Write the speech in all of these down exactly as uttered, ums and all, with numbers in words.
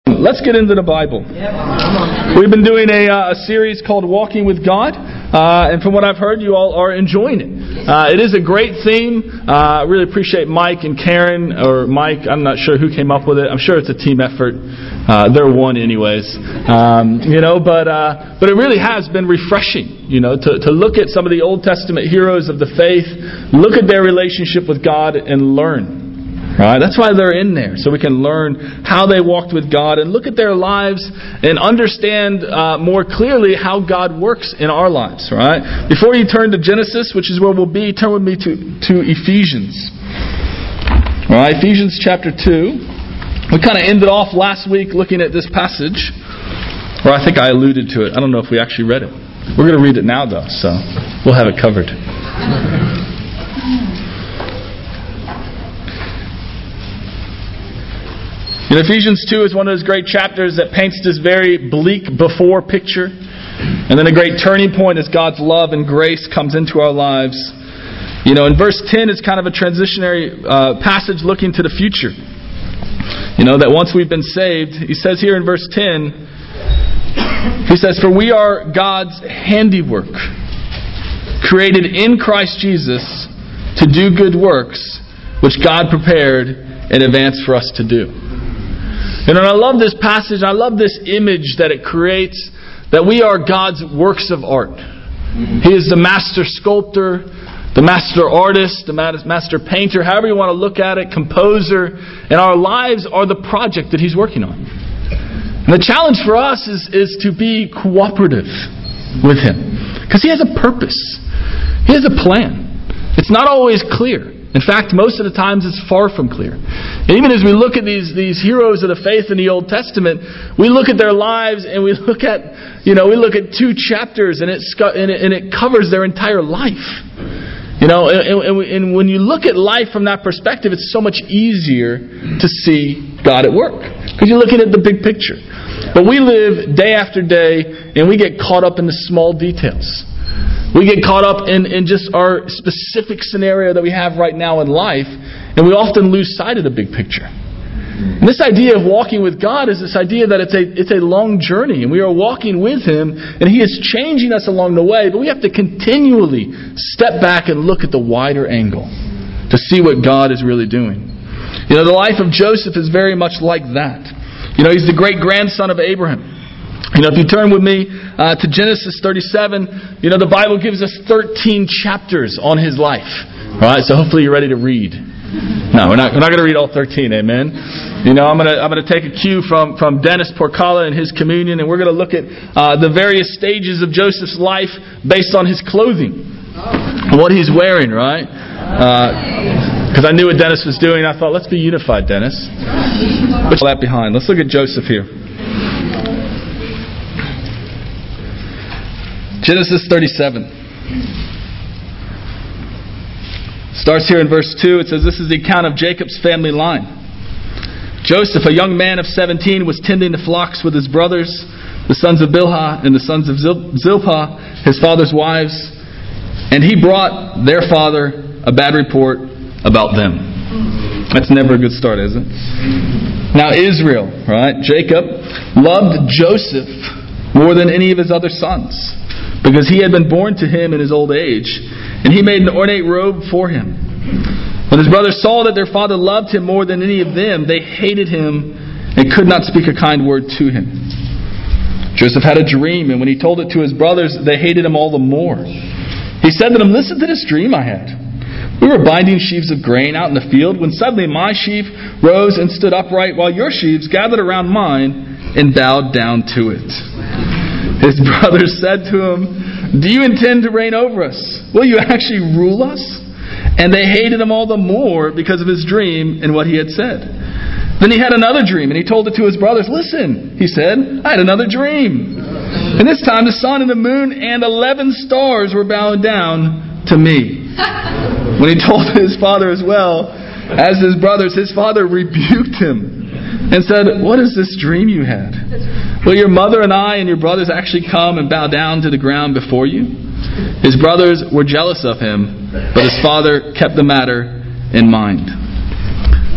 Let's get into the Bible. We've been doing a, uh, a series called Walking with God, uh, and from what I've heard, you all are enjoying it. Uh, it is a great theme. Uh, I really appreciate Mike and Karen, or Mike, I'm not sure who came up with it. I'm sure it's a team effort. Uh, they're one anyways. Um, you know, but uh, but it really has been refreshing, you know, to, to look at some of the Old Testament heroes of the faith, look at their relationship with God, and learn. Right? That's why they're in there, so we can learn how they walked with God and look at their lives and understand uh, more clearly how God works in our lives. Right? Before you turn to Genesis, which is where we'll be, turn with me to, to Ephesians. All right, Ephesians chapter two. We kind of ended off last week looking at this passage, or I think I alluded to it. I don't know if we actually read it. We're going to read it now, though, so we'll have it covered. In Ephesians two is one of those great chapters that paints this very bleak before picture. And then a great turning point as God's love and grace comes into our lives. You know, in verse ten is kind of a transitionary uh, passage looking to the future. You know, that once we've been saved, he says here in verse ten, he says, "For we are God's handiwork, created in Christ Jesus to do good works, which God prepared in advance for us to do." And I love this passage. I love this image that it creates, that we are God's works of art. He is the master sculptor, the master artist, the master painter, however you want to look at it, composer. And our lives are the project that He's working on. And the challenge for us is, is to be cooperative with Him. Because He has a purpose. He has a plan. It's not always clear. In fact, most of the times it's far from clear. And even as we look at these, these heroes of the faith in the Old Testament, we look at their lives and we look at, you know, we look at two chapters and, it's, and, it, and it covers their entire life. You know, and, and, and when you look at life from that perspective, it's so much easier to see God at work. Because you're looking at the big picture. But we live day after day and we get caught up in the small details. We get caught up in, in just our specific scenario that we have right now in life, and we often lose sight of the big picture. And this idea of walking with God is this idea that it's a it's a long journey, and we are walking with Him, and He is changing us along the way, but we have to continually step back and look at the wider angle to see what God is really doing. You know, the life of Joseph is very much like that. You know, he's the great-grandson of Abraham. You know, if you turn with me uh, to Genesis thirty-seven, you know, the Bible gives us thirteen chapters on his life. All right, so hopefully you're ready to read. No, we're not. We're not going to read all thirteen. Amen. You know, I'm going to I'm going to take a cue from from Dennis Porcala and his communion, and we're going to look at uh, the various stages of Joseph's life based on his clothing, and what he's wearing. Right? Because uh, I knew what Dennis was doing. I thought, let's be unified, Dennis. Put that behind. Let's look at Joseph here. Genesis thirty-seven. Starts here in verse two. It says, "This is the account of Jacob's family line. Joseph, a young man of seventeen, was tending the flocks with his brothers, the sons of Bilhah and the sons of Zilpah, his father's wives, and he brought their father a bad report about them." That's never a good start, is it? Now Israel, right, Jacob, loved Joseph more than any of his other sons, because he had been born to him in his old age, and he made an ornate robe for him. When his brothers saw that their father loved him more than any of them, they hated him and could not speak a kind word to him. Joseph had a dream, and when he told it to his brothers, they hated him all the more. He said to them, "Listen to this dream I had. We were binding sheaves of grain out in the field, when suddenly my sheaf rose and stood upright, while your sheaves gathered around mine and bowed down to it." His brothers said to him, "Do you intend to reign over us? Will you actually rule us?" And they hated him all the more because of his dream and what he had said. Then he had another dream, and he told it to his brothers. "Listen," he said, "I had another dream. And this time the sun and the moon and eleven stars were bowing down to me." When he told his father as well as his brothers, his father rebuked him and said, "What is this dream you had? Will your mother and I and your brothers actually come and bow down to the ground before you?" His brothers were jealous of him, but his father kept the matter in mind.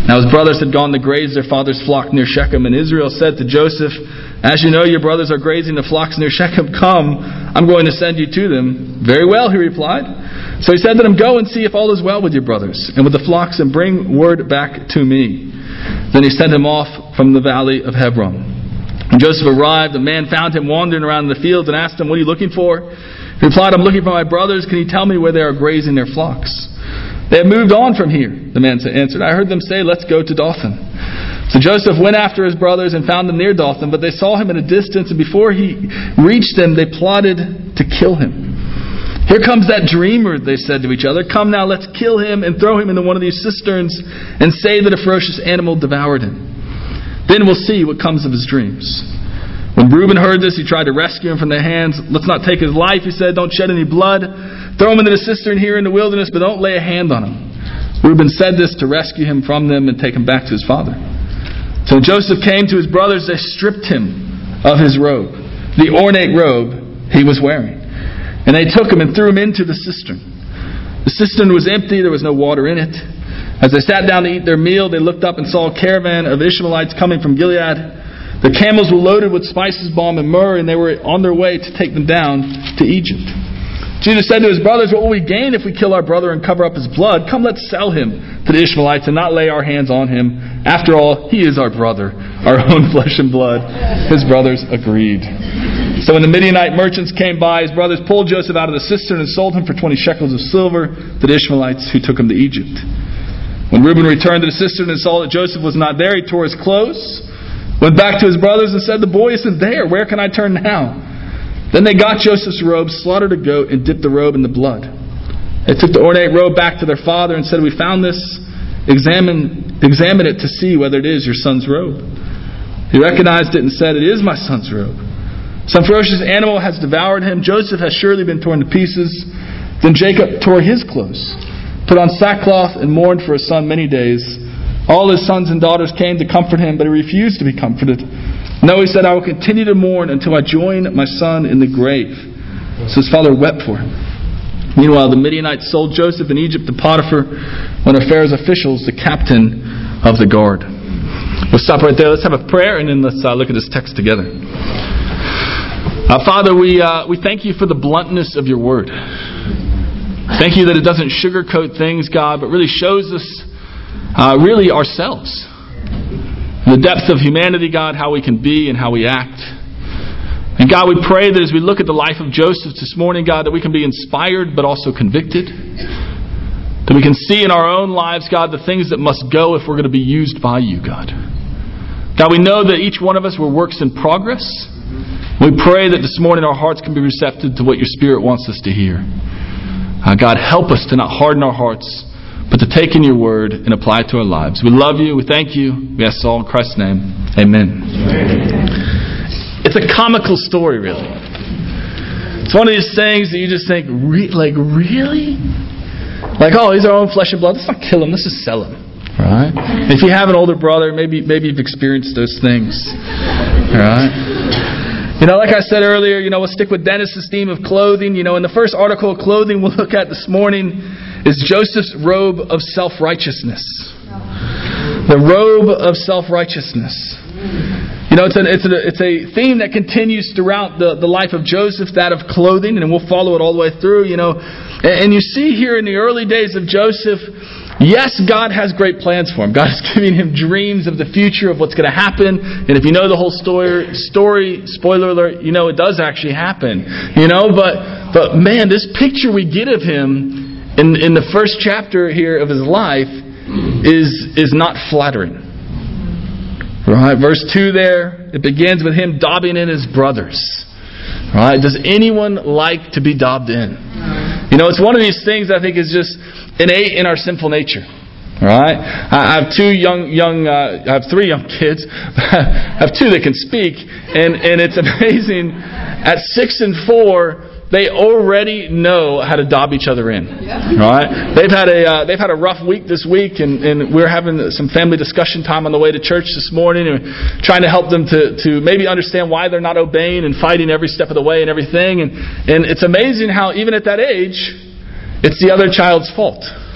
Now his brothers had gone to graze their father's flock near Shechem, and Israel said to Joseph, "As you know, your brothers are grazing the flocks near Shechem. Come, I'm going to send you to them." "Very well," he replied. So he said to them, "Go and see if all is well with your brothers and with the flocks, and bring word back to me." Then he sent him off from the valley of Hebron. When Joseph arrived, a man found him wandering around in the fields and asked him, "What are you looking for?" He replied, "I'm looking for my brothers. Can you tell me where they are grazing their flocks?" "They have moved on from here," the man answered. "I heard them say, 'Let's go to Dothan.'" So Joseph went after his brothers and found them near Dothan, but they saw him at a distance, and before he reached them, they plotted to kill him. "Here comes that dreamer," they said to each other. "Come now, let's kill him and throw him into one of these cisterns and say that a ferocious animal devoured him. Then we'll see what comes of his dreams." When Reuben heard this, he tried to rescue him from their hands. "Let's not take his life," he said. "Don't shed any blood. Throw him into the cistern here in the wilderness, but don't lay a hand on him." Reuben said this to rescue him from them and take him back to his father. So when Joseph came to his brothers, they stripped him of his robe, the ornate robe he was wearing. And they took him and threw him into the cistern. The cistern was empty, there was no water in it. As they sat down to eat their meal, they looked up and saw a caravan of Ishmaelites coming from Gilead. The camels were loaded with spices, balm, and myrrh, and they were on their way to take them down to Egypt. Jesus said to his brothers, "What will we gain if we kill our brother and cover up his blood? Come, let's sell him to the Ishmaelites and not lay our hands on him. After all, he is our brother, our own flesh and blood." His brothers agreed. So when the Midianite merchants came by, his brothers pulled Joseph out of the cistern and sold him for twenty shekels of silver to the Ishmaelites who took him to Egypt. When Reuben returned to the cistern and saw that Joseph was not there, he tore his clothes, went back to his brothers and said, "The boy isn't there. Where can I turn now?" Then they got Joseph's robe, slaughtered a goat, and dipped the robe in the blood. They took the ornate robe back to their father and said, "We found this. Examine, examine it to see whether it is your son's robe." He recognized it and said, "It is my son's robe. Some ferocious animal has devoured him. Joseph has surely been torn to pieces." Then Jacob tore his clothes, put on sackcloth, and mourned for his son many days. All his sons and daughters came to comfort him, but he refused to be comforted. "No," he said, "I will continue to mourn until I join my son in the grave." So his father wept for him. Meanwhile, the Midianites sold Joseph in Egypt to Potiphar, one of Pharaoh's officials, the captain of the guard. We'll stop right there. Let's have a prayer, and then let's uh, look at this text together. Uh, Father, we uh, we thank you for the bluntness of your word. Thank you that it doesn't sugarcoat things, God, but really shows us uh, really ourselves. The depth of humanity, God, how we can be and how we act. And God, we pray that as we look at the life of Joseph this morning, God, that we can be inspired but also convicted. That we can see in our own lives, God, the things that must go if we're going to be used by you, God. God, we know that each one of us were works in progress. We pray that this morning our hearts can be receptive to what your Spirit wants us to hear. Uh, God, help us to not harden our hearts, but to take in your word and apply it to our lives. We love you. We thank you. We ask all in Christ's name. Amen. Amen. It's a comical story, really. It's one of these things that you just think, re- like, really? Like, oh, he's our own flesh and blood. Let's not kill him. Let's just sell him. Right? If you have an older brother, maybe maybe you've experienced those things. Right? You know, like I said earlier, you know, we'll stick with Dennis's theme of clothing. You know, in the first article of clothing we'll look at this morning is Joseph's robe of self-righteousness. The robe of self-righteousness. You know, it's a, it's a, it's a theme that continues throughout the, the life of Joseph, that of clothing, and we'll follow it all the way through, you know. And, and you see here in the early days of Joseph, yes, God has great plans for him. God is giving him dreams of the future, of what's going to happen. And if you know the whole story, story, spoiler alert, you know it does actually happen. You know, but but man, this picture we get of him in in the first chapter here of his life is is not flattering. Right, verse two there, it begins with him dobbing in his brothers. Right, does anyone like to be dobbed in? You know, it's one of these things I think is just innate in our sinful nature. Right? I have two young, young, uh, I have three young kids. I have two that can speak, and and it's amazing. At six and four, they already know how to dob each other in. Right? They've had a uh, they've had a rough week this week, and, and we're having some family discussion time on the way to church this morning, and trying to help them to to maybe understand why they're not obeying and fighting every step of the way and everything. And and it's amazing how even at that age, it's the other child's fault.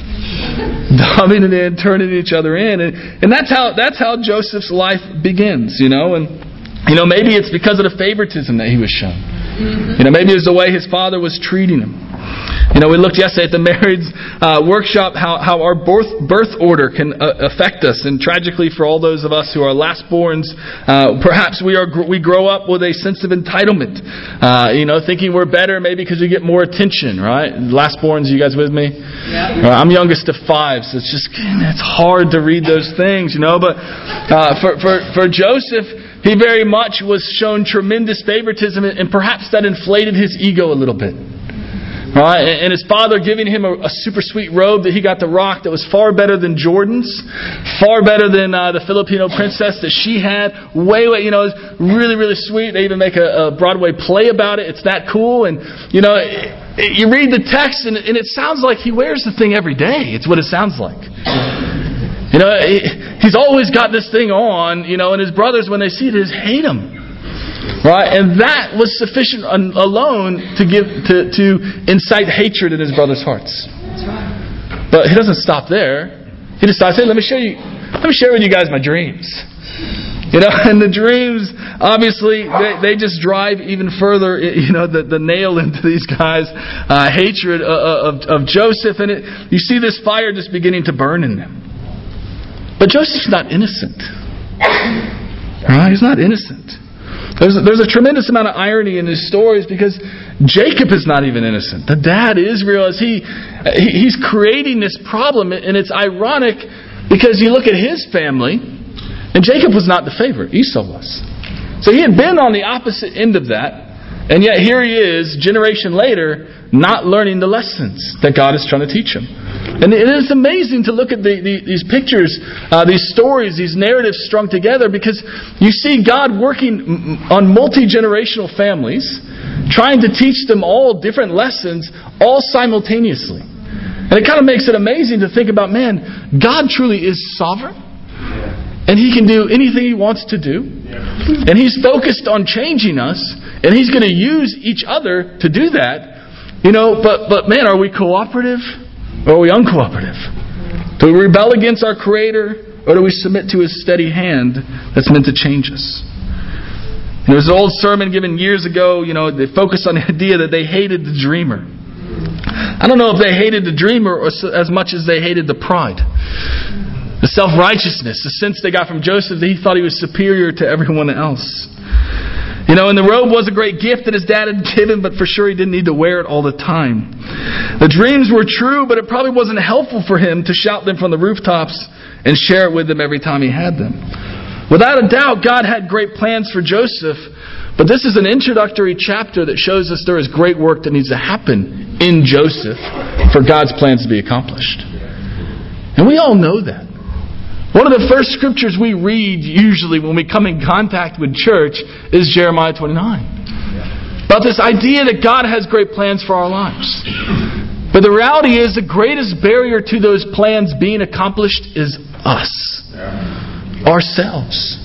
dumbing it in, turning each other in. And, and that's how that's how Joseph's life begins, you know. And, you know, maybe it's because of the favoritism that he was shown. You know, maybe it was the way his father was treating him. You know, we looked yesterday at the marriage uh, workshop how, how our birth, birth order can uh, affect us. And tragically for all those of us who are lastborns, uh, perhaps we are we grow up with a sense of entitlement. Uh, you know, thinking we're better maybe because we get more attention, right? Lastborns, you guys with me? Yeah. Uh, I'm youngest of five, so it's just, it's hard to read those things, you know. But uh, for, for, for Joseph, he very much was shown tremendous favoritism, and perhaps that inflated his ego a little bit. Right? And his father giving him a, a super sweet robe that he got to rock that was far better than Jordan's, far better than uh, the Filipino princess that she had. Way, way, you know, it was really, really sweet. They even make a, a Broadway play about it. It's that cool. And, you know, it, it, you read the text and, and it sounds like he wears the thing every day. It's what it sounds like. You know, he's always got this thing on, you know, and his brothers, when they see it, just hate him. Right? And that was sufficient alone to give to, to incite hatred in his brothers' hearts. That's right. But he doesn't stop there. He decides, hey, let me show you let me share with you guys my dreams. You know, and the dreams, obviously, they, they just drive even further, you know, the, the nail into these guys' uh, hatred of, of Joseph. And it, you see this fire just beginning to burn in them. But Joseph's not innocent. Right? He's not innocent. There's a, there's a tremendous amount of irony in his stories because Jacob is not even innocent. The dad, Israel, is he, he he's creating this problem, and it's ironic because you look at his family, and Jacob was not the favorite. Esau was. So he had been on the opposite end of that, and yet here he is, generation later, not learning the lessons that God is trying to teach him. And it is amazing to look at the, the, these pictures, uh, these stories, these narratives strung together, because you see God working on multi-generational families, trying to teach them all different lessons, all simultaneously. And it kind of makes it amazing to think about, man, God truly is sovereign, and He can do anything He wants to do, and He's focused on changing us, and He's going to use each other to do that. You know, but but man, are we cooperative? Or are we uncooperative? Do we rebel against our Creator? Or do we submit to His steady hand that's meant to change us? There was an old sermon given years ago, you know, they focused on the idea that they hated the dreamer. I don't know if they hated the dreamer or as much as they hated the pride. The self-righteousness, the sense they got from Joseph that he thought he was superior to everyone else. You know, and the robe was a great gift that his dad had given, but for sure he didn't need to wear it all the time. The dreams were true, but it probably wasn't helpful for him to shout them from the rooftops and share it with them every time he had them. Without a doubt, God had great plans for Joseph, but this is an introductory chapter that shows us there is great work that needs to happen in Joseph for God's plans to be accomplished. And we all know that. One of the first scriptures we read usually when we come in contact with church is Jeremiah twenty-nine. About this idea that God has great plans for our lives. But the reality is the greatest barrier to those plans being accomplished is us. Ourselves.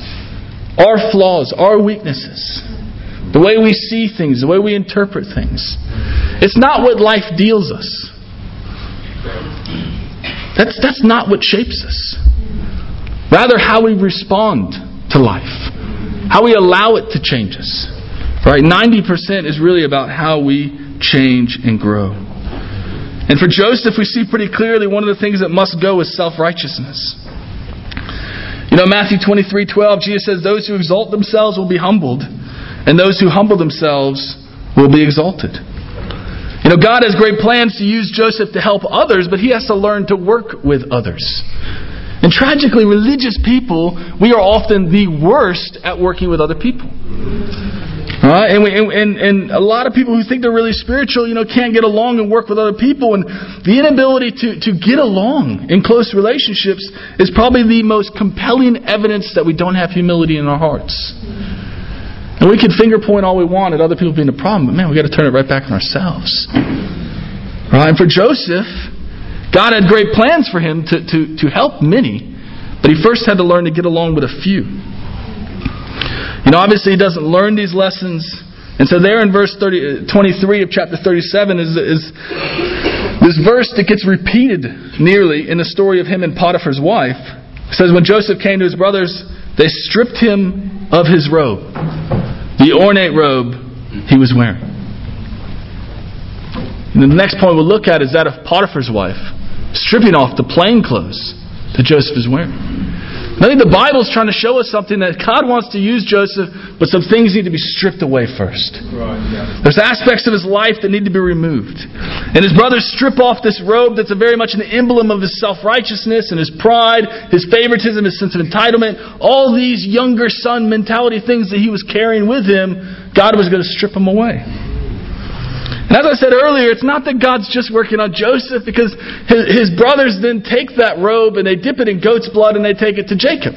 Our flaws, our weaknesses. The way we see things, the way we interpret things. It's not what life deals us. That's, that's not what shapes us. Rather, how we respond to life. How we allow it to change us. Right? ninety percent is really about how we change and grow. And for Joseph, we see pretty clearly one of the things that must go is self-righteousness. You know, Matthew twenty-three twelve, Jesus says, those who exalt themselves will be humbled, and those who humble themselves will be exalted. You know, God has great plans to use Joseph to help others, but he has to learn to work with others. And tragically, religious people, we are often the worst at working with other people. Right? And, we, and, and a lot of people who think they're really spiritual, you know, can't get along and work with other people. And the inability to, to get along in close relationships is probably the most compelling evidence that we don't have humility in our hearts. And we can finger point all we want at other people being the problem, but man, we got to turn it right back on ourselves. Right? And for Joseph, God had great plans for him to, to, to help many, but he first had to learn to get along with a few. You know, obviously he doesn't learn these lessons. And so there in verse thirty, twenty-three of chapter thirty-seven is, is This verse that gets repeated nearly in the story of him and Potiphar's wife says when Joseph came to his brothers, they stripped him of his robe, the ornate robe he was wearing. And the next point we'll look at is that of Potiphar's wife, stripping off the plain clothes that Joseph is wearing. I think the Bible's trying to show us something that God wants to use Joseph, but some things need to be stripped away first. Right, yeah. There's aspects of his life that need to be removed. And his brothers strip off this robe that's a very much an emblem of his self-righteousness and his pride, his favoritism, his sense of entitlement. All these younger son mentality things that he was carrying with him, God was going to strip them away. And as I said earlier, it's not that God's just working on Joseph, because his, his brothers then take that robe and they dip it in goat's blood and they take it to Jacob.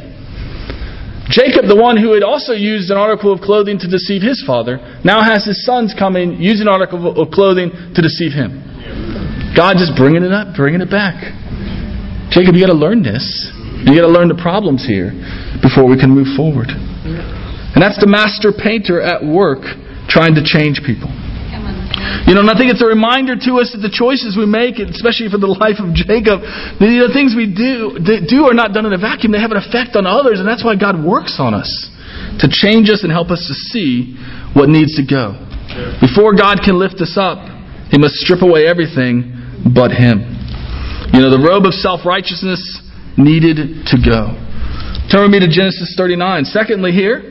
Jacob, the one who had also used an article of clothing to deceive his father, now has his sons coming, using an article of clothing to deceive him. God just bringing it up, bringing it back. Jacob, you got to learn this. You got to learn the problems here before we can move forward. And that's the master painter at work trying to change people. You know, and I think it's a reminder to us that the choices we make, especially for the life of Jacob, the things we do, do are not done in a vacuum. They have an effect on others, and that's why God works on us, to change us and help us to see what needs to go. Before God can lift us up, He must strip away everything but Him. You know, the robe of self-righteousness needed to go. Turn with me to Genesis thirty-nine. Secondly here,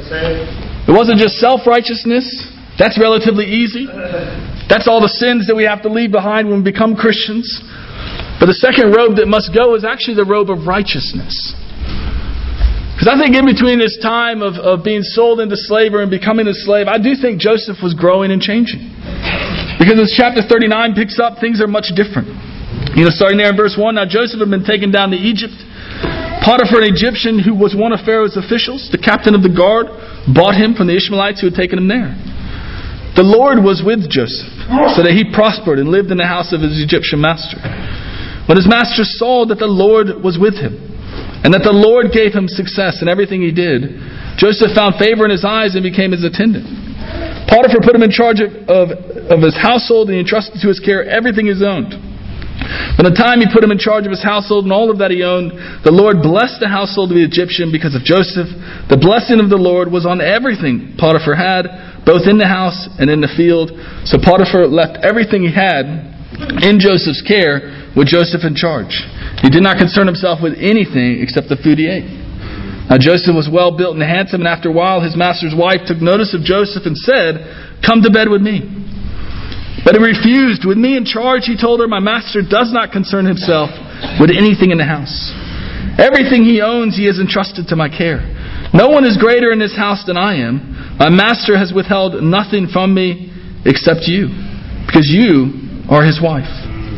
it wasn't just self-righteousness. That's relatively easy. That's all the sins that we have to leave behind when we become Christians. But the second robe that must go is actually the robe of righteousness. Because I think in between this time of, of being sold into slavery and becoming a slave, I do think Joseph was growing and changing. Because as chapter thirty-nine picks up, things are much different. You know, starting there in verse one, now Joseph had been taken down to Egypt. Potiphar, an Egyptian who was one of Pharaoh's officials, the captain of the guard, bought him from the Ishmaelites who had taken him there. The Lord was with Joseph, so that he prospered and lived in the house of his Egyptian master. When his master saw that the Lord was with him, and that the Lord gave him success in everything he did, Joseph found favor in his eyes and became his attendant. Potiphar put him in charge of, of, of his household, and he entrusted to his care everything he owned. From the time he put him in charge of his household and all of that he owned, the Lord blessed the household of the Egyptian because of Joseph. The blessing of the Lord was on everything Potiphar had, both in the house and in the field. So Potiphar left everything he had in Joseph's care with Joseph in charge. He did not concern himself with anything except the food he ate. Now Joseph was well built and handsome, and after a while his master's wife took notice of Joseph and said, "Come to bed with me." But he refused. "With me in charge," he told her, "my master does not concern himself with anything in the house. Everything he owns he has entrusted to my care. No one is greater in this house than I am. My master has withheld nothing from me except you, because you are his wife.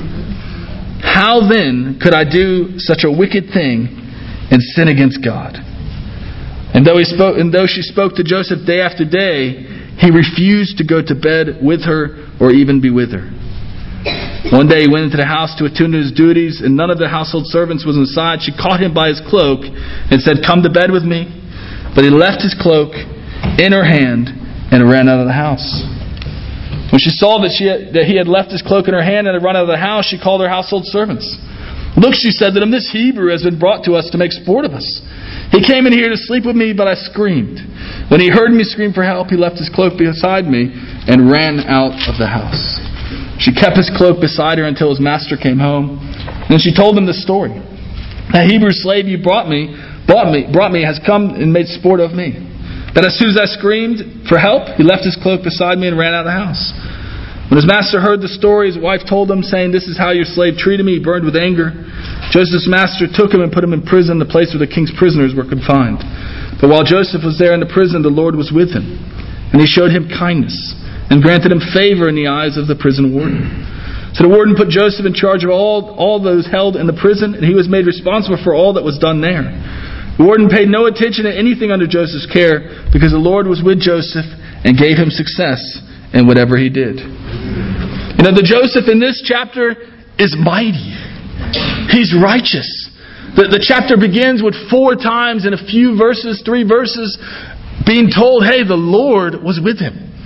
How then could I do such a wicked thing and sin against God?" And though he spoke, and though she spoke to Joseph day after day, he refused to go to bed with her or even be with her. One day he went into the house to attend to his duties, and none of the household servants was inside. She caught him by his cloak and said, "Come to bed with me." But he left his cloak in her hand and ran out of the house. When she saw that, she had, that he had left his cloak in her hand and had run out of the house, she called her household servants. "Look," she said to them, "this Hebrew has been brought to us to make sport of us. He came in here to sleep with me, but I screamed. When he heard me scream for help, he left his cloak beside me and ran out of the house." She kept his cloak beside her until his master came home. Then she told him the story. "The Hebrew slave you brought me, brought me, brought me has come and made sport of me. That as soon as I screamed for help, he left his cloak beside me and ran out of the house." When his master heard the story, his wife told him, saying, "This is how your slave treated me." He burned with anger. Joseph's master took him and put him in prison, the place where the king's prisoners were confined. But while Joseph was there in the prison, the Lord was with him, and he showed him kindness and granted him favor in the eyes of the prison warden. So the warden put Joseph in charge of all, all those held in the prison, and he was made responsible for all that was done there. The warden paid no attention to anything under Joseph's care, because the Lord was with Joseph and gave him success in whatever he did. You know, the Joseph in this chapter is mighty. He's righteous. The, the chapter begins with four times in a few verses, three verses, being told, hey, the Lord was with him.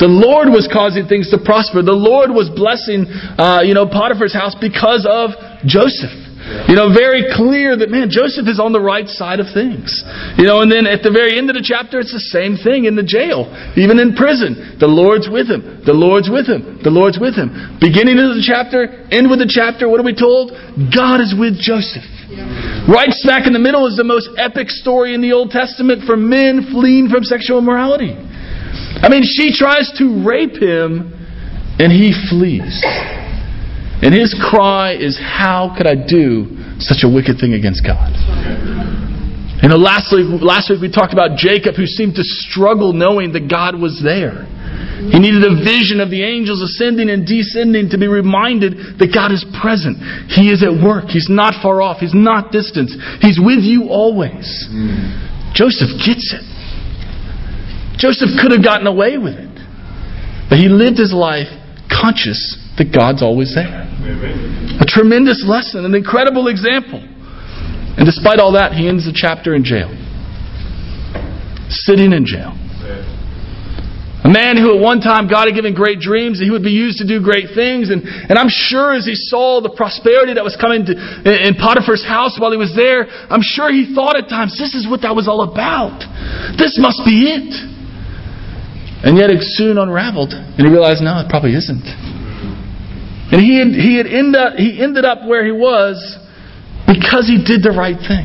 The Lord was causing things to prosper. The Lord was blessing, uh, you know, Potiphar's house because of Joseph. You know, very clear that, man, Joseph is on the right side of things. You know, and then at the very end of the chapter, it's the same thing in the jail. Even in prison, the Lord's with him. The Lord's with him. The Lord's with him. Beginning of the chapter, end with the chapter, what are we told? God is with Joseph. Right smack in the middle is the most epic story in the Old Testament for men fleeing from sexual immorality. I mean, she tries to rape him, and he flees. And his cry is, how could I do such a wicked thing against God? You know, lastly, last week we talked about Jacob, who seemed to struggle knowing that God was there. He needed a vision of the angels ascending and descending to be reminded that God is present. He is at work. He's not far off. He's not distant. He's with you always. Mm. Joseph gets it. Joseph could have gotten away with it. But he lived his life conscious that God's always there. A tremendous lesson, an incredible example. And despite all that, he ends the chapter in jail. Sitting in jail. A man who at one time God had given great dreams, that he would be used to do great things. And, and I'm sure as he saw the prosperity that was coming to, in Potiphar's house while he was there, I'm sure he thought at times, this is what that was all about. This must be it. And yet it soon unraveled, and he realized, no, it probably isn't. And he had, he had end up, he ended up where he was because he did the right thing.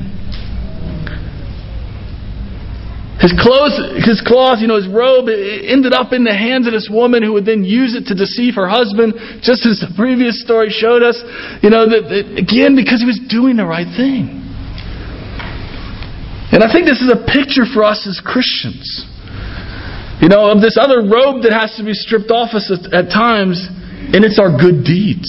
His clothes, his cloth, you know, his robe, it ended up in the hands of this woman who would then use it to deceive her husband, just as the previous story showed us. You know, that, that again, because he was doing the right thing. And I think this is a picture for us as Christians. You know, of this other robe that has to be stripped off us at, at times, and it's our good deeds.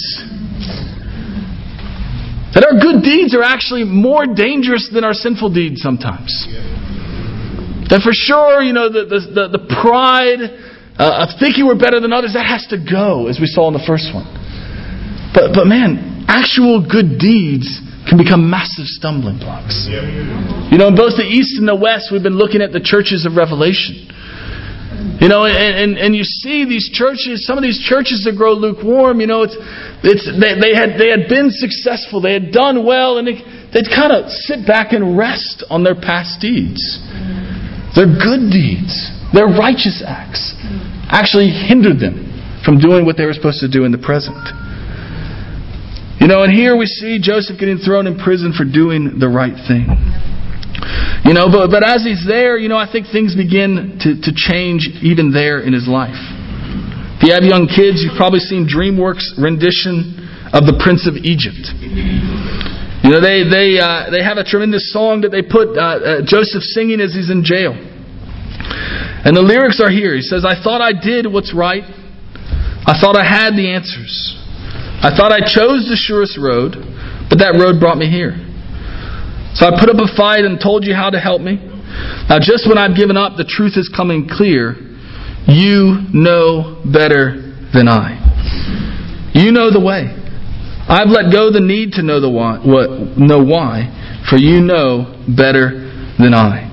That our good deeds are actually more dangerous than our sinful deeds sometimes. That for sure, you know, the the, the, the pride uh, of thinking we're better than others, that has to go, as we saw in the first one. But, but man, actual good deeds can become massive stumbling blocks. You know, in both the East and the West, we've been looking at the churches of Revelation. You know, and, and and you see these churches, some of these churches that grow lukewarm, you know, it's it's they, they had they had been successful, they had done well, and they, they'd kind of sit back and rest on their past deeds. Their good deeds, their righteous acts, actually hindered them from doing what they were supposed to do in the present. You know, and here we see Joseph getting thrown in prison for doing the right thing. You know, but, but as he's there, you know, I think things begin to, to change even there in his life. If you have young kids, you've probably seen DreamWorks' rendition of The Prince of Egypt. You know, they they uh, they have a tremendous song that they put uh, uh, Joseph singing as he's in jail. And the lyrics are here. He says, I thought I did what's right. I thought I had the answers. I thought I chose the surest road, but that road brought me here. So I put up a fight and told you how to help me. Now just when I've given up, the truth is coming clear. You know better than I. You know the way. I've let go the need to know the why, what, know why, for you know better than I.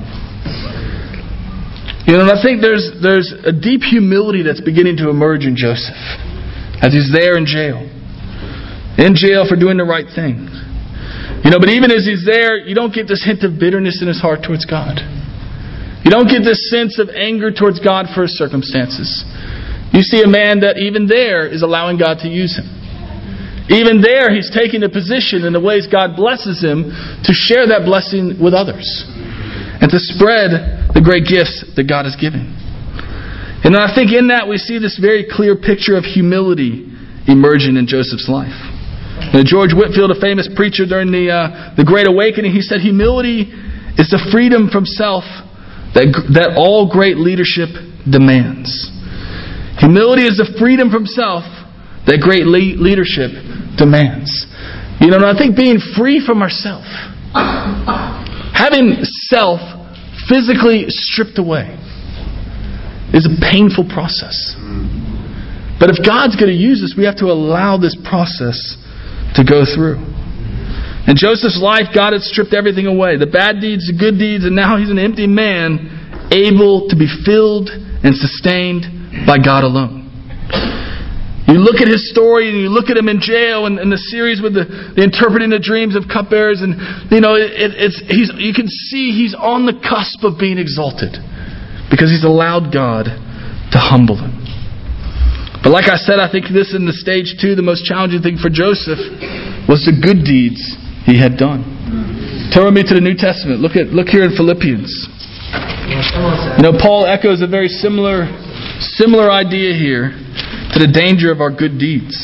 You know, and I think there's there's a deep humility that's beginning to emerge in Joseph as he's there in jail. In jail for doing the right thing. You know, but even as he's there, you don't get this hint of bitterness in his heart towards God. You don't get this sense of anger towards God for his circumstances. You see a man that even there is allowing God to use him. Even there, he's taking a position in the ways God blesses him to share that blessing with others. And to spread the great gifts that God has given. And I think in that we see this very clear picture of humility emerging in Joseph's life. Now, George Whitefield, a famous preacher during the uh, the Great Awakening, he said, humility is the freedom from self that that all great leadership demands. Humility is the freedom from self that great le- leadership demands. You know, and I think being free from ourself, having self physically stripped away, is a painful process. But if God's going to use us, we have to allow this process to go through. In Joseph's life, God had stripped everything away. The bad deeds, the good deeds, and now he's an empty man, able to be filled and sustained by God alone. You look at his story and you look at him in jail and, and the series with the, the interpreting the dreams of cupbearers, and you know it, it's he's you can see he's on the cusp of being exalted because he's allowed God to humble him. But like I said, I think this in the stage two, the most challenging thing for Joseph was the good deeds he had done. Turn with me to the New Testament. Look at look here in Philippians. You know, Paul echoes a very similar similar idea here to the danger of our good deeds.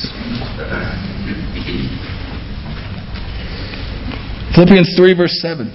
Philippians three verse seven.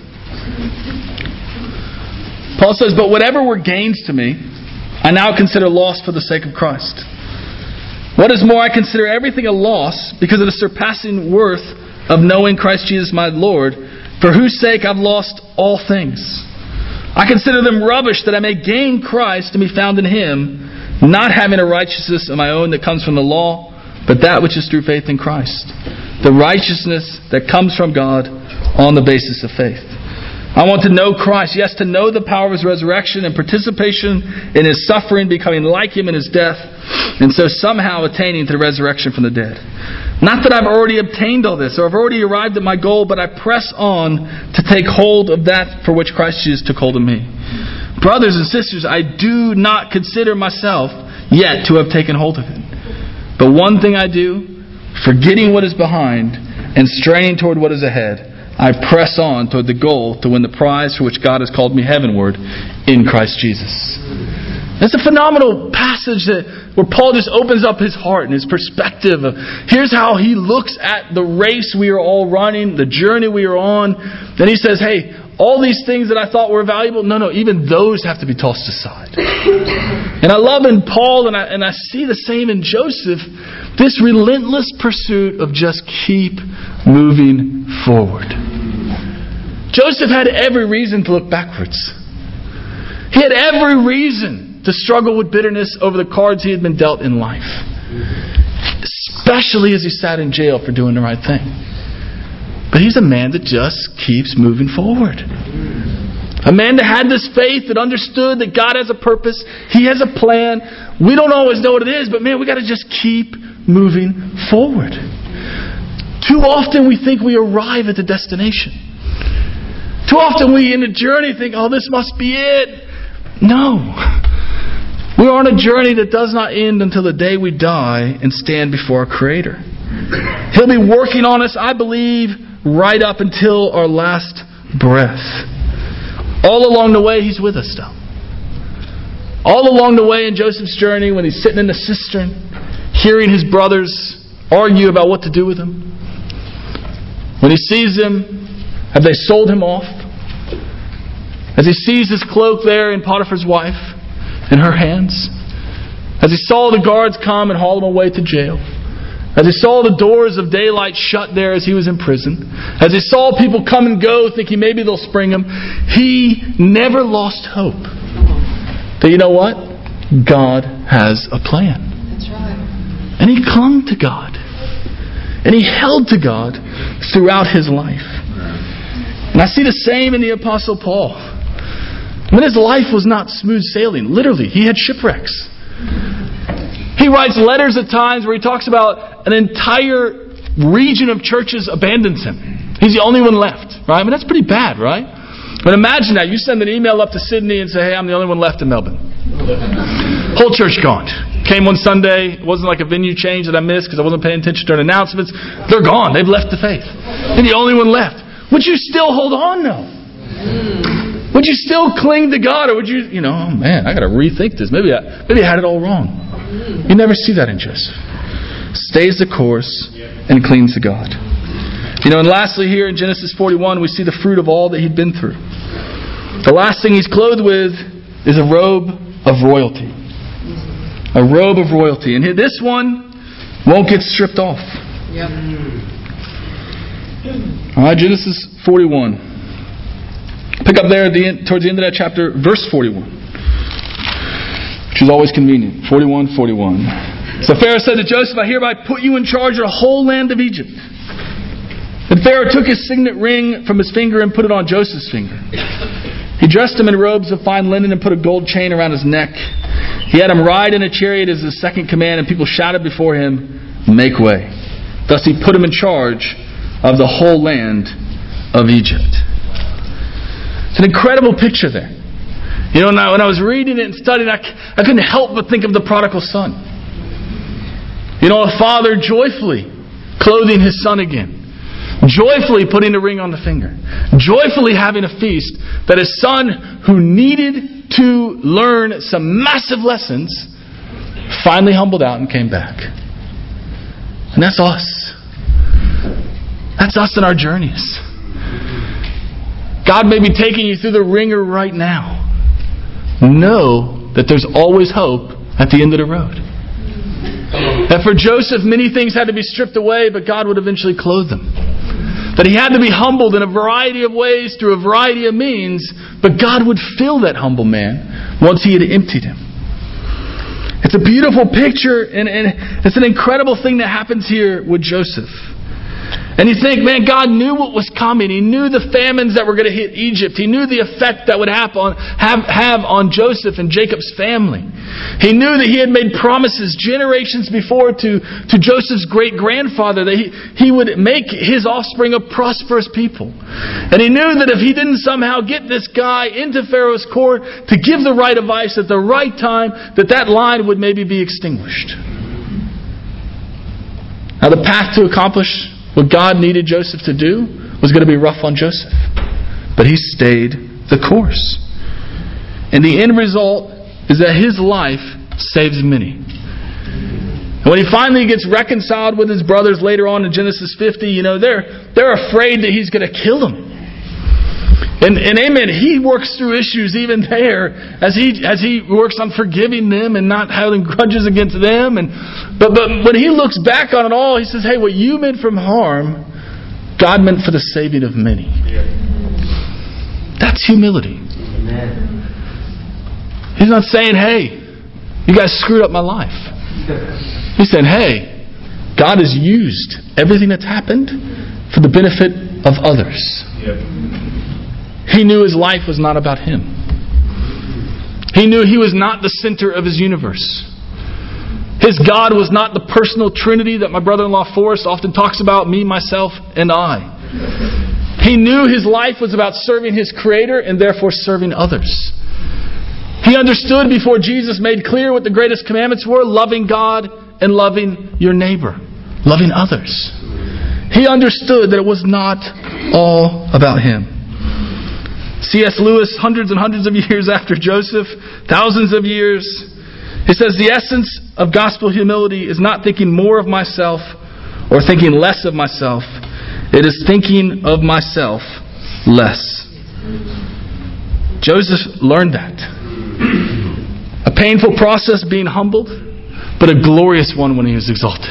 Paul says, "But whatever were gains to me, I now consider loss for the sake of Christ. What is more, I consider everything a loss because of the surpassing worth of knowing Christ Jesus my Lord, for whose sake I've lost all things. I consider them rubbish that I may gain Christ and be found in Him, not having a righteousness of my own that comes from the law, but that which is through faith in Christ, the righteousness that comes from God on the basis of faith. I want to know Christ, yes, to know the power of His resurrection and participation in His suffering, becoming like Him in His death, and so somehow attaining to the resurrection from the dead. Not that I've already obtained all this, or I've already arrived at my goal, but I press on to take hold of that for which Christ Jesus took hold of me. Brothers and sisters, I do not consider myself yet to have taken hold of it. But one thing I do, forgetting what is behind and straining toward what is ahead, I press on toward the goal to win the prize for which God has called me heavenward in Christ Jesus." It's a phenomenal passage that, where Paul just opens up his heart and his perspective of here's how he looks at the race we are all running, the journey we are on. Then he says, hey, all these things that I thought were valuable, no, no, even those have to be tossed aside. And I love in Paul, and I, and I see the same in Joseph, this relentless pursuit of just keep moving forward. Joseph had every reason to look backwards. He had every reason to struggle with bitterness over the cards he had been dealt in life. Especially as he sat in jail for doing the right thing. But he's a man that just keeps moving forward. A man that had this faith, that understood that God has a purpose. He has a plan. We don't always know what it is, but man, we got to just keep moving forward. Too often we think we arrive at the destination. Too often we in the journey think, oh, this must be it. No. We're on a journey that does not end until the day we die and stand before our Creator. He'll be working on us, I believe, right up until our last breath. All along the way, He's with us though. All along the way in Joseph's journey, when he's sitting in the cistern, hearing his brothers argue about what to do with him. When he sees them, have they sold him off? As he sees his cloak there in Potiphar's wife, in her hands. As he saw the guards come and haul him away to jail. As he saw the doors of daylight shut there as he was in prison. As he saw people come and go thinking maybe they'll spring him. He never lost hope. That you know what? God has a plan. That's right. And he clung to God. And he held to God throughout his life. And I see the same in the Apostle Paul. I mean, his life was not smooth sailing. Literally, he had shipwrecks. He writes letters at times where he talks about an entire region of churches abandons him. He's the only one left, right? I mean, that's pretty bad, right? But imagine that. You send an email up to Sydney and say, hey, I'm the only one left in Melbourne. Whole church gone. Came one Sunday. It wasn't like a venue change that I missed because I wasn't paying attention during announcements. They're gone. They've left the faith. You're the only one left. Would you still hold on, though? Would you still cling to God? Or would you, you know, oh man, I got to rethink this. Maybe I, maybe I had it all wrong. You never see that in Joseph. Stays the course and clings to God. You know, and lastly here in Genesis forty-one, we see the fruit of all that he'd been through. The last thing he's clothed with is a robe of royalty. A robe of royalty. And this one won't get stripped off. Yep. All right, Genesis forty-one. Pick up there at the end, towards the end of that chapter, verse forty-one. Which is always convenient. forty-one, forty-one. So Pharaoh said to Joseph, I hereby put you in charge of the whole land of Egypt. And Pharaoh took his signet ring from his finger and put it on Joseph's finger. He dressed him in robes of fine linen and put a gold chain around his neck. He He had him ride in a chariot as his second command, and people shouted before him, "Make way." Thus he put him in charge of the whole land of Egypt. It's an incredible picture there. You know, when I was reading it and studying, I, I couldn't help but think of the prodigal son. You know, a father joyfully clothing his son again. Joyfully putting a ring on the finger. Joyfully having a feast that his son, who needed to learn some massive lessons, finally humbled out and came back. And that's us. That's us in our journeys. God may be taking you through the ringer right now. Know that there's always hope at the end of the road. That for Joseph, many things had to be stripped away, but God would eventually clothe them. That he had to be humbled in a variety of ways through a variety of means, but God would fill that humble man once he had emptied him. It's a beautiful picture, and, and it's an incredible thing that happens here with Joseph. And you think, man, God knew what was coming. He knew the famines that were going to hit Egypt. He knew the effect that would happen, have, have on Joseph and Jacob's family. He knew that he had made promises generations before to, to Joseph's great-grandfather that he, he would make his offspring a prosperous people. And he knew that if he didn't somehow get this guy into Pharaoh's court to give the right advice at the right time, that that line would maybe be extinguished. Now the path to accomplish what God needed Joseph to do was going to be rough on Joseph. But he stayed the course. And the end result is that his life saves many. And when he finally gets reconciled with his brothers later on in Genesis fifty, you know, they're they're afraid that he's going to kill them. And, and amen, he works through issues even there as he as he works on forgiving them and not having grudges against them. And but but when he looks back on it all, he says, hey, what you meant from harm, God meant for the saving of many. That's humility. He's not saying, hey, you guys screwed up my life. He's saying, hey, God has used everything that's happened for the benefit of others. He knew his life was not about him. He knew he was not the center of his universe. His God was not the personal trinity that my brother-in-law Forrest often talks about, me, myself, and I. He knew his life was about serving his Creator and therefore serving others. He understood before Jesus made clear what the greatest commandments were, loving God and loving your neighbor, loving others. He understood that it was not all about him. C S Lewis, hundreds and hundreds of years after Joseph, thousands of years, he says, the essence of gospel humility is not thinking more of myself or thinking less of myself. It is thinking of myself less. Joseph learned that. A painful process being humbled, but a glorious one when he was exalted.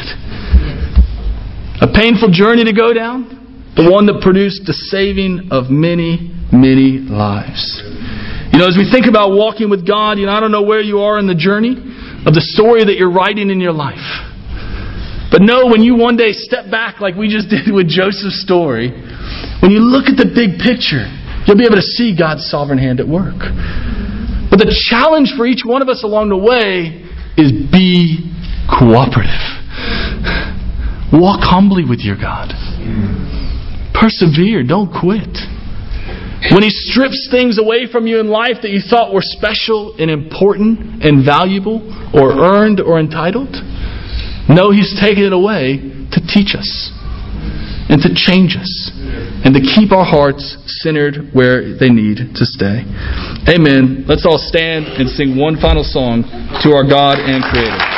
A painful journey to go down, but one that produced the saving of many, many lives. You know, as we think about walking with God, you know, I don't know where you are in the journey of the story that you're writing in your life. But know when you one day step back like we just did with Joseph's story, when you look at the big picture, you'll be able to see God's sovereign hand at work. But the challenge for each one of us along the way is be cooperative. Walk humbly with your God. Persevere. Don't quit. When He strips things away from you in life that you thought were special and important and valuable or earned or entitled, know He's taken it away to teach us and to change us and to keep our hearts centered where they need to stay. Amen. Let's all stand and sing one final song to our God and Creator.